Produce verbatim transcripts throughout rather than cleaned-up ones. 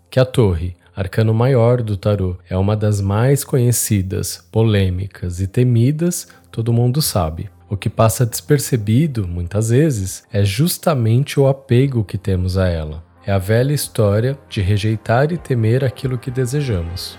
Que a torre, arcano maior do tarô, é uma das mais conhecidas, polêmicas e temidas, todo mundo sabe. O que passa despercebido, muitas vezes, é justamente o apego que temos a ela. É a velha história de rejeitar e temer aquilo que desejamos.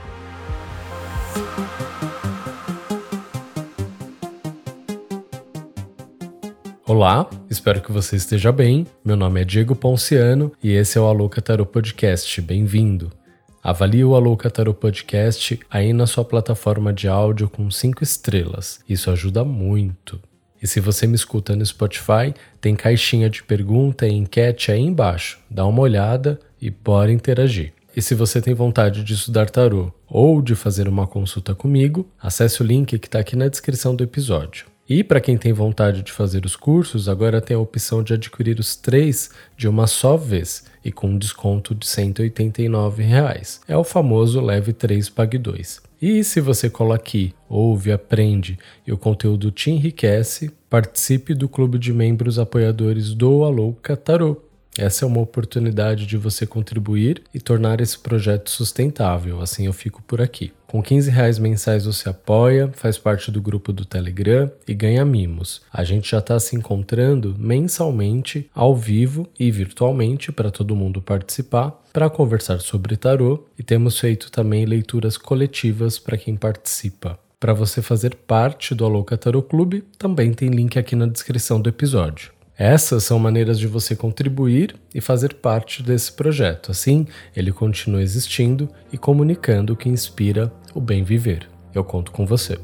Olá, espero que você esteja bem. Meu nome é Diego Ponciano e esse é o Alouca Tarô Podcast. Bem-vindo! Avalie o Alouca Tarô Podcast aí na sua plataforma de áudio com cinco estrelas. Isso ajuda muito. E se você me escuta no Spotify, tem caixinha de pergunta e enquete aí embaixo. Dá uma olhada e bora interagir. E se você tem vontade de estudar tarô ou de fazer uma consulta comigo, acesse o link que está aqui na descrição do episódio. E para quem tem vontade de fazer os cursos, agora tem a opção de adquirir os três de uma só vez e com um desconto de cento e oitenta e nove reais. É o famoso Leve três, Pague dois. E se você cola aqui, ouve, aprende e o conteúdo te enriquece, participe do clube de membros apoiadores do Alouca Tarô. Essa é uma oportunidade de você contribuir e tornar esse projeto sustentável, assim eu fico por aqui. Com quinze reais mensais você apoia, faz parte do grupo do Telegram e ganha mimos. A gente já está se encontrando mensalmente, ao vivo e virtualmente para todo mundo participar, para conversar sobre tarô e temos feito também leituras coletivas para quem participa. Para você fazer parte do Alouca Tarô Clube, também tem link aqui na descrição do episódio. Essas são maneiras de você contribuir e fazer parte desse projeto. Assim, ele continua existindo e comunicando o que inspira o bem viver. Eu conto com você.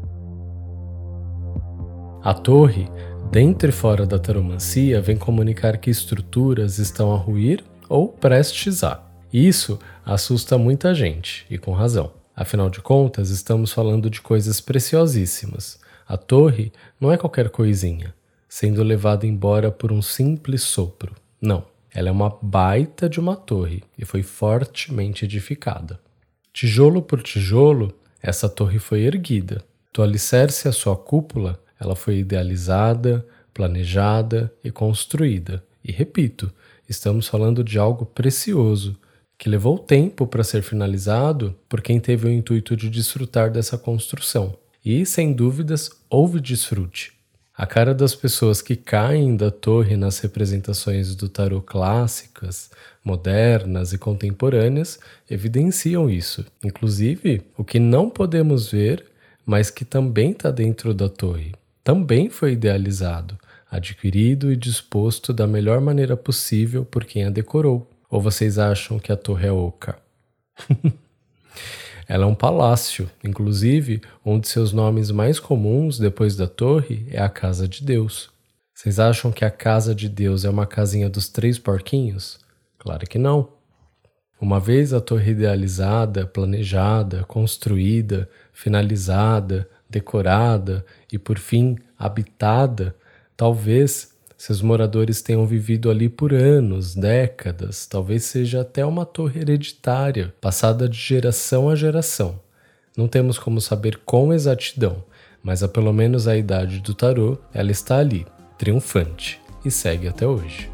A torre, dentro e fora da taromancia, vem comunicar que estruturas estão a ruir ou prestes a. Isso assusta muita gente, e com razão. Afinal de contas, estamos falando de coisas preciosíssimas. A torre não é qualquer coisinha, sendo levada embora por um simples sopro. Não, ela é uma baita de uma torre e foi fortemente edificada. Tijolo por tijolo, essa torre foi erguida. Do alicerce à sua cúpula, ela foi idealizada, planejada e construída. E repito, estamos falando de algo precioso, que levou tempo para ser finalizado por quem teve o intuito de desfrutar dessa construção. E, sem dúvidas, houve desfrute. A cara das pessoas que caem da torre nas representações do tarô clássicas, modernas e contemporâneas evidenciam isso. Inclusive, o que não podemos ver, mas que também está dentro da torre, também foi idealizado, adquirido e disposto da melhor maneira possível por quem a decorou. Ou vocês acham que a torre é oca? Ela é um palácio, inclusive um de seus nomes mais comuns depois da torre é a Casa de Deus. Vocês acham que a Casa de Deus é uma casinha dos três porquinhos? Claro que não. Uma vez a torre idealizada, planejada, construída, finalizada, decorada e por fim habitada, talvez seus moradores tenham vivido ali por anos, décadas, talvez seja até uma torre hereditária, passada de geração a geração. Não temos como saber com exatidão, mas há pelo menos a idade do tarô, ela está ali, triunfante, e segue até hoje.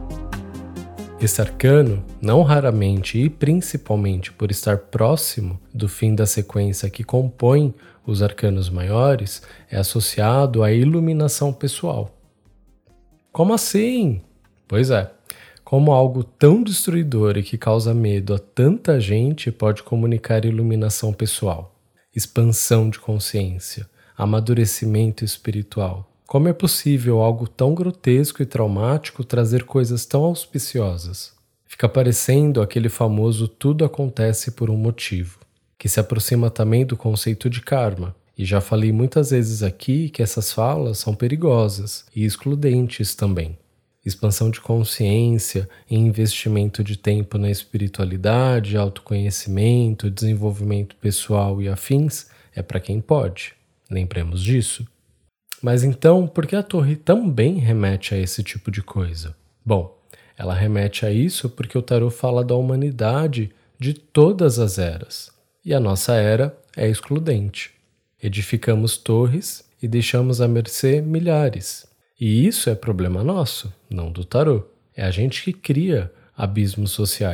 Esse arcano, não raramente e principalmente por estar próximo do fim da sequência que compõe os arcanos maiores, é associado à iluminação pessoal. Como assim? Pois é, como algo tão destruidor e que causa medo a tanta gente pode comunicar iluminação pessoal, expansão de consciência, amadurecimento espiritual? Como é possível algo tão grotesco e traumático trazer coisas tão auspiciosas? Fica parecendo aquele famoso tudo acontece por um motivo, que se aproxima também do conceito de karma. E já falei muitas vezes aqui que essas falas são perigosas e excludentes também. Expansão de consciência e investimento de tempo na espiritualidade, autoconhecimento, desenvolvimento pessoal e afins é para quem pode. Lembremos disso. Mas então, por que a torre também remete a esse tipo de coisa? Bom, ela remete a isso porque o tarô fala da humanidade de todas as eras. E a nossa era é excludente. Edificamos torres e deixamos à mercê milhares. E isso é problema nosso, não do tarô. É a gente que cria abismos sociais.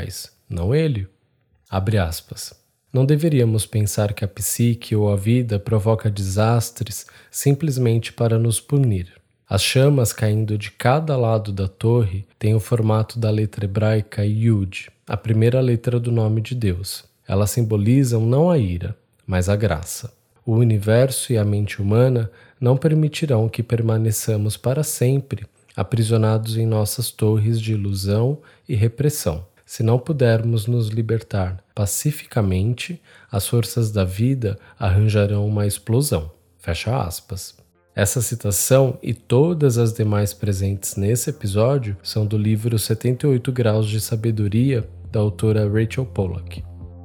não ele. Abre aspas. Não deveríamos pensar que a psique ou a vida provoca desastres simplesmente para nos punir. As chamas caindo de cada lado da torre têm o formato da letra hebraica Yud, a primeira letra do nome de Deus. Elas simbolizam não a ira, mas a graça. O universo e a mente humana não permitirão que permaneçamos para sempre aprisionados em nossas torres de ilusão e repressão. Se não pudermos nos libertar pacificamente, as forças da vida arranjarão uma explosão. Fecha aspas. Essa citação e todas as demais presentes nesse episódio são do livro setenta e oito Graus de Sabedoria, da autora Rachel Pollack.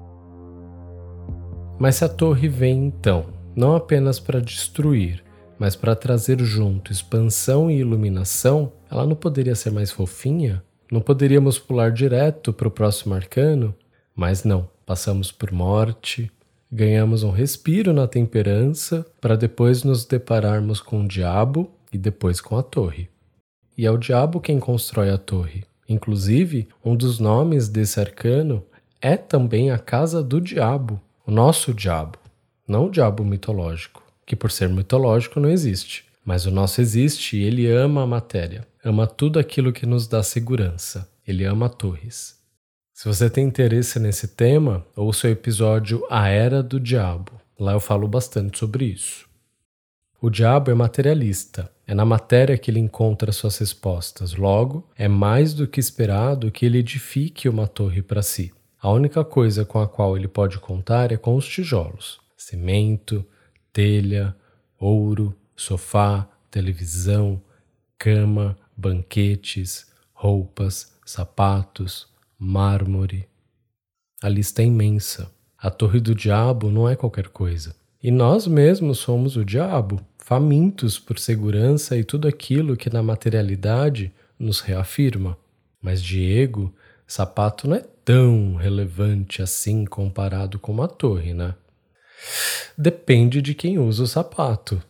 Mas se a torre vem então, não apenas para destruir, mas para trazer junto expansão e iluminação, ela não poderia ser mais fofinha? Não poderíamos pular direto para o próximo arcano? Mas não, passamos por morte, ganhamos um respiro na temperança, para depois nos depararmos com o diabo e depois com a torre. E é o diabo quem constrói a torre. Inclusive, um dos nomes desse arcano é também a casa do diabo, o nosso diabo, não o diabo mitológico, que por ser mitológico não existe. Mas o nosso existe e ele ama a matéria, ama tudo aquilo que nos dá segurança. Ele ama torres. Se você tem interesse nesse tema, ouça o episódio A Era do Diabo. Lá eu falo bastante sobre isso. O diabo é materialista. É na matéria que ele encontra suas respostas. Logo, é mais do que esperado que ele edifique uma torre para si. A única coisa com a qual ele pode contar é com os tijolos. Cimento, telha, ouro, sofá, televisão, cama, banquetes, roupas, sapatos, mármore. A lista é imensa. A torre do diabo não é qualquer coisa. E nós mesmos somos o diabo, famintos por segurança e tudo aquilo que na materialidade nos reafirma. Mas Diego, sapato não é tão relevante assim comparado com uma torre, né? Depende de quem usa o sapato.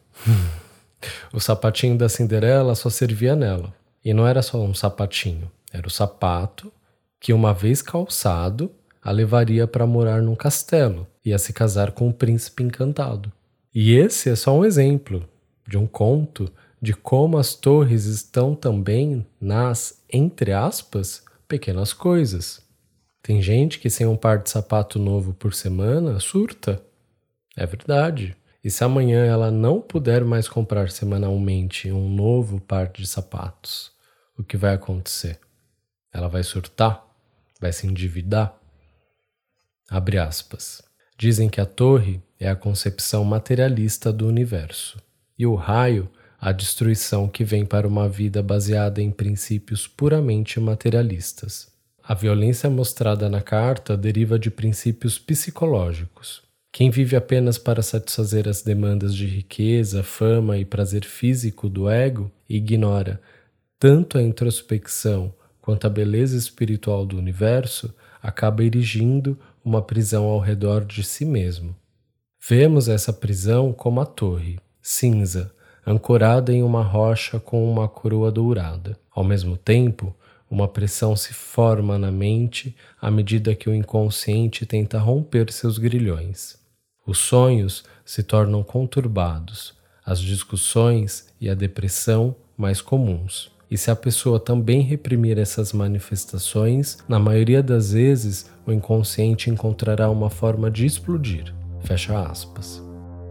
O sapatinho da Cinderela só servia nela. E não era só um sapatinho, era o sapato que, uma vez calçado, a levaria para morar num castelo e a se casar com um príncipe encantado. E esse é só um exemplo de um conto de como as torres estão também nas, entre aspas, pequenas coisas. Tem gente que sem um par de sapato novo por semana surta. É verdade. E se amanhã ela não puder mais comprar semanalmente um novo par de sapatos, o que vai acontecer? Ela vai surtar? Vai se endividar? Abre aspas. Dizem que a torre é a concepção materialista do universo e o raio a destruição que vem para uma vida baseada em princípios puramente materialistas. A violência mostrada na carta deriva de princípios psicológicos. Quem vive apenas para satisfazer as demandas de riqueza, fama e prazer físico do ego ignora tanto a introspecção quanto a beleza espiritual do universo, acaba erigindo uma prisão ao redor de si mesmo. Vemos essa prisão como a torre, cinza, ancorada em uma rocha com uma coroa dourada. Ao mesmo tempo, uma pressão se forma na mente à medida que o inconsciente tenta romper seus grilhões. Os sonhos se tornam conturbados, as discussões e a depressão mais comuns. E se a pessoa também reprimir essas manifestações, na maioria das vezes o inconsciente encontrará uma forma de explodir. Fecha aspas.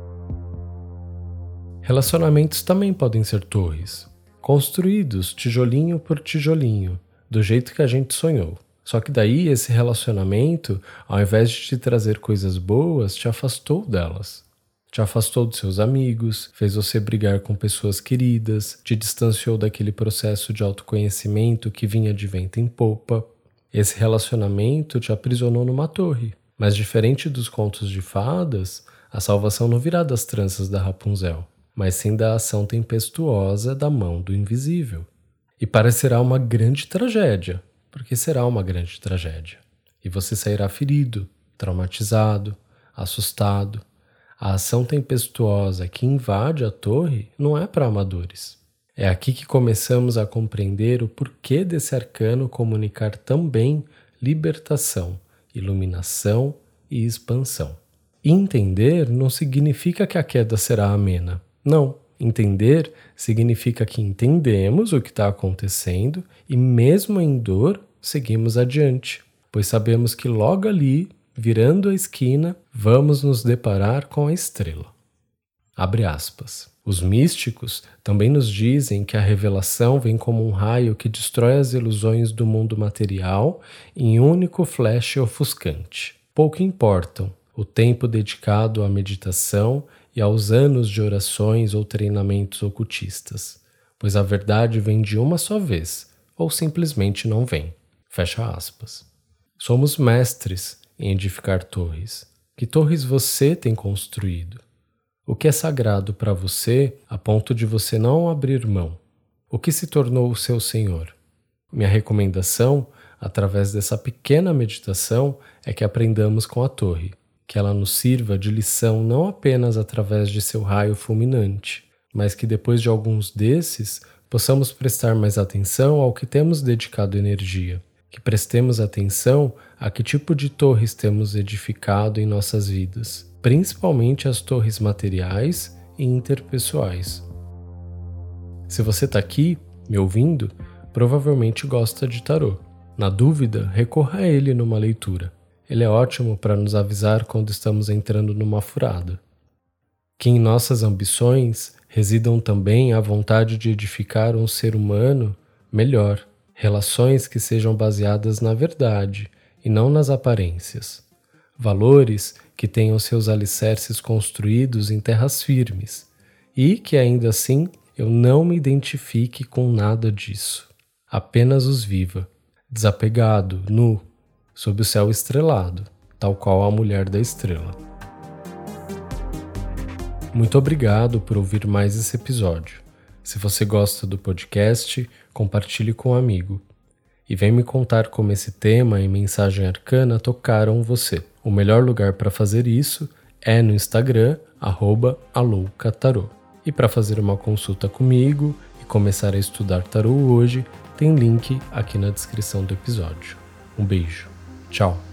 Relacionamentos também podem ser torres, construídos tijolinho por tijolinho, do jeito que a gente sonhou. Só que daí esse relacionamento, ao invés de te trazer coisas boas, te afastou delas. Te afastou dos seus amigos, fez você brigar com pessoas queridas, te distanciou daquele processo de autoconhecimento que vinha de vento em popa. Esse relacionamento te aprisionou numa torre. Mas diferente dos contos de fadas, a salvação não virá das tranças da Rapunzel, mas sim da ação tempestuosa da mão do invisível. E parecerá uma grande tragédia, porque será uma grande tragédia. E você sairá ferido, traumatizado, assustado. A ação tempestuosa que invade a torre não é para amadores. É aqui que começamos a compreender o porquê desse arcano comunicar tão bem libertação, iluminação e expansão. Entender não significa que a queda será amena. Não. Entender significa que entendemos o que está acontecendo e, mesmo em dor, seguimos adiante, pois sabemos que logo ali, virando a esquina, vamos nos deparar com a estrela. Abre aspas. Os místicos também nos dizem que a revelação vem como um raio que destrói as ilusões do mundo material em um único flash ofuscante. Pouco importam o tempo dedicado à meditação e aos anos de orações ou treinamentos ocultistas, pois a verdade vem de uma só vez, ou simplesmente não vem. Fecha aspas. Somos mestres em edificar torres. Que torres você tem construído? O que é sagrado para você a ponto de você não abrir mão? O que se tornou o seu Senhor? Minha recomendação, através dessa pequena meditação, é que aprendamos com a torre, que ela nos sirva de lição não apenas através de seu raio fulminante, mas que depois de alguns desses, possamos prestar mais atenção ao que temos dedicado energia, que prestemos atenção a que tipo de torres temos edificado em nossas vidas, principalmente as torres materiais e interpessoais. Se você está aqui, me ouvindo, provavelmente gosta de tarô. Na dúvida, recorra a ele numa leitura. Ele é ótimo para nos avisar quando estamos entrando numa furada. Que em nossas ambições residam também a vontade de edificar um ser humano melhor, relações que sejam baseadas na verdade e não nas aparências, valores que tenham seus alicerces construídos em terras firmes e que ainda assim eu não me identifique com nada disso, apenas os viva, desapegado, nu, sob o céu estrelado, tal qual a mulher da estrela. Muito obrigado por ouvir mais esse episódio. Se você gosta do podcast, compartilhe com um amigo. E vem me contar como esse tema e mensagem arcana tocaram você. O melhor lugar para fazer isso é no Instagram, arroba aloucatarô. E para fazer uma consulta comigo e começar a estudar tarô hoje, tem link aqui na descrição do episódio. Um beijo. Tchau.